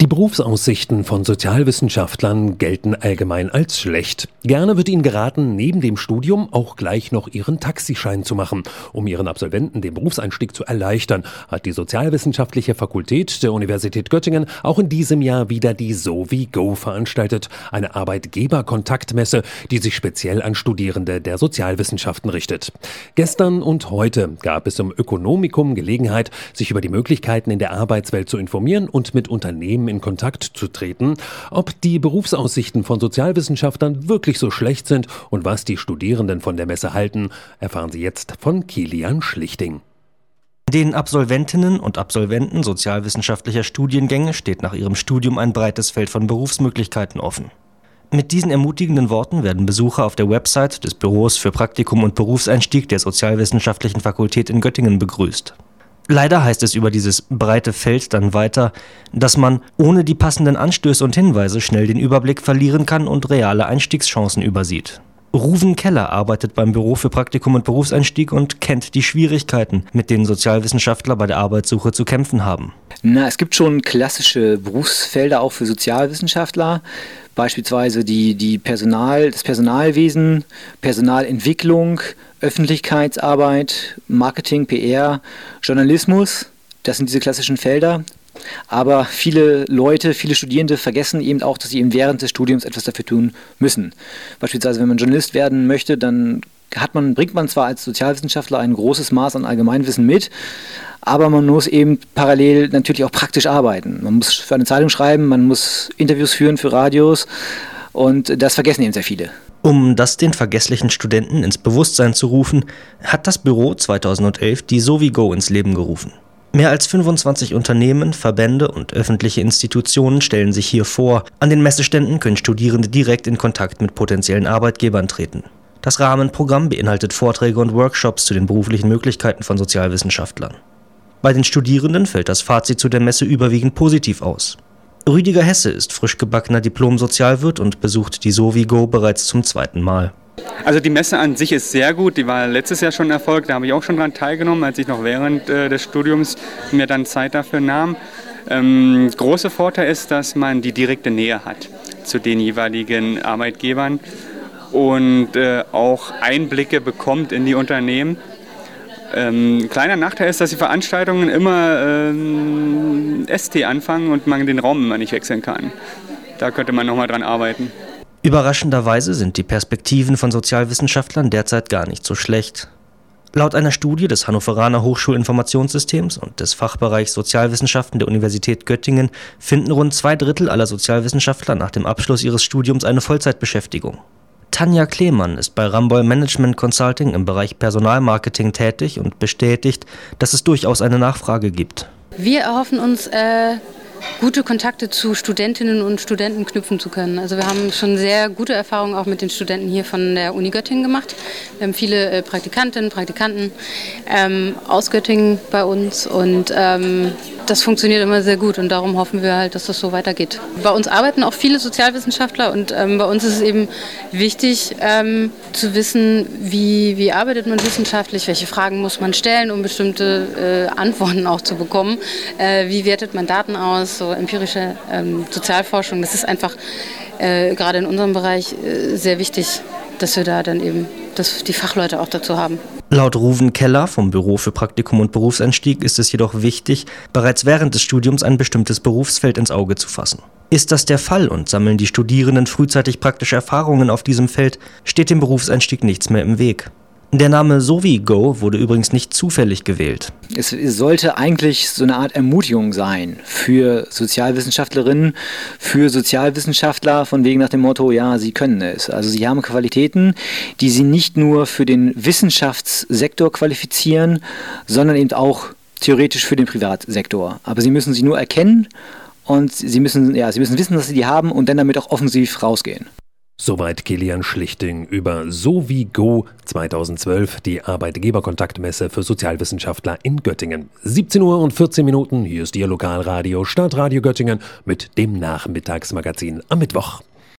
Die Berufsaussichten von Sozialwissenschaftlern gelten allgemein als schlecht. Gerne wird ihnen geraten, neben dem Studium auch gleich noch ihren Taxischein zu machen. Um ihren Absolventen den Berufseinstieg zu erleichtern, hat die Sozialwissenschaftliche Fakultät der Universität Göttingen auch in diesem Jahr wieder die SoWeGo veranstaltet. Eine Arbeitgeberkontaktmesse, die sich speziell an Studierende der Sozialwissenschaften richtet. Gestern und heute gab es im Ökonomikum Gelegenheit, sich über die Möglichkeiten in der Arbeitswelt zu informieren und mit Unternehmen in Kontakt zu treten. Ob die Berufsaussichten von Sozialwissenschaftlern wirklich so schlecht sind und was die Studierenden von der Messe halten, erfahren Sie jetzt von Kilian Schlichting. Den Absolventinnen und Absolventen sozialwissenschaftlicher Studiengänge steht nach ihrem Studium ein breites Feld von Berufsmöglichkeiten offen. Mit diesen ermutigenden Worten werden Besucher auf der Website des Büros für Praktikum und Berufseinstieg der Sozialwissenschaftlichen Fakultät in Göttingen begrüßt. Leider heißt es über dieses breite Feld dann weiter, dass man ohne die passenden Anstöße und Hinweise schnell den Überblick verlieren kann und reale Einstiegschancen übersieht. Ruven Keller arbeitet beim Büro für Praktikum und Berufseinstieg und kennt die Schwierigkeiten, mit denen Sozialwissenschaftler bei der Arbeitssuche zu kämpfen haben. Es gibt schon klassische Berufsfelder auch für Sozialwissenschaftler, beispielsweise das Personalwesen, Personalentwicklung, Öffentlichkeitsarbeit, Marketing, PR, Journalismus. Das sind diese klassischen Felder. Aber viele Studierende vergessen eben auch, dass sie eben während des Studiums etwas dafür tun müssen. Beispielsweise, wenn man Journalist werden möchte, dann bringt man zwar als Sozialwissenschaftler ein großes Maß an Allgemeinwissen mit, aber man muss eben parallel natürlich auch praktisch arbeiten. Man muss für eine Zeitung schreiben, man muss Interviews führen für Radios und das vergessen eben sehr viele. Um das den vergesslichen Studenten ins Bewusstsein zu rufen, hat das Büro 2011 die SoWeGo ins Leben gerufen. Mehr als 25 Unternehmen, Verbände und öffentliche Institutionen stellen sich hier vor. An den Messeständen können Studierende direkt in Kontakt mit potenziellen Arbeitgebern treten. Das Rahmenprogramm beinhaltet Vorträge und Workshops zu den beruflichen Möglichkeiten von Sozialwissenschaftlern. Bei den Studierenden fällt das Fazit zu der Messe überwiegend positiv aus. Rüdiger Hesse ist frisch gebackener Diplom-Sozialwirt und besucht die SoWeGo bereits zum 2. Mal. Also die Messe an sich ist sehr gut, die war letztes Jahr schon ein Erfolg, da habe ich auch schon daran teilgenommen, als ich noch während des Studiums mir dann Zeit dafür nahm. Großer Vorteil ist, dass man die direkte Nähe hat zu den jeweiligen Arbeitgebern und auch Einblicke bekommt in die Unternehmen. Kleiner Nachteil ist, dass die Veranstaltungen immer ST anfangen und man den Raum immer nicht wechseln kann. Da könnte man nochmal dran arbeiten. Überraschenderweise sind die Perspektiven von Sozialwissenschaftlern derzeit gar nicht so schlecht. Laut einer Studie des Hannoveraner Hochschulinformationssystems und des Fachbereichs Sozialwissenschaften der Universität Göttingen finden rund 2/3 aller Sozialwissenschaftler nach dem Abschluss ihres Studiums eine Vollzeitbeschäftigung. Tanja Kleemann ist bei Ramboll Management Consulting im Bereich Personalmarketing tätig und bestätigt, dass es durchaus eine Nachfrage gibt. Wir erhoffen uns, gute Kontakte zu Studentinnen und Studenten knüpfen zu können. Also wir haben schon sehr gute Erfahrungen auch mit den Studenten hier von der Uni Göttingen gemacht. Wir haben viele Praktikantinnen, Praktikanten aus Göttingen bei uns und das funktioniert immer sehr gut und darum hoffen wir halt, dass das so weitergeht. Bei uns arbeiten auch viele Sozialwissenschaftler und bei uns ist es eben wichtig zu wissen, wie arbeitet man wissenschaftlich, welche Fragen muss man stellen, um bestimmte Antworten auch zu bekommen. Wie wertet man Daten aus, so empirische Sozialforschung. Das ist einfach gerade in unserem Bereich sehr wichtig, dass wir da dann eben die Fachleute auch dazu haben. Laut Ruven Keller vom Büro für Praktikum und Berufseinstieg ist es jedoch wichtig, bereits während des Studiums ein bestimmtes Berufsfeld ins Auge zu fassen. Ist das der Fall und sammeln die Studierenden frühzeitig praktische Erfahrungen auf diesem Feld, steht dem Berufseinstieg nichts mehr im Weg. Der Name SoWeGo wurde übrigens nicht zufällig gewählt. Es sollte eigentlich so eine Art Ermutigung sein für Sozialwissenschaftlerinnen, für Sozialwissenschaftler, von wegen nach dem Motto, ja, sie können es. Also sie haben Qualitäten, die sie nicht nur für den Wissenschaftssektor qualifizieren, sondern eben auch theoretisch für den Privatsektor. Aber sie müssen sie nur erkennen und sie müssen wissen, dass sie die haben und dann damit auch offensiv rausgehen. Soweit Kilian Schlichting über SoWeGo 2012, die Arbeitgeberkontaktmesse für Sozialwissenschaftler in Göttingen. 17:14 Uhr, hier ist Ihr Lokalradio Stadtradio Göttingen mit dem Nachmittagsmagazin am Mittwoch.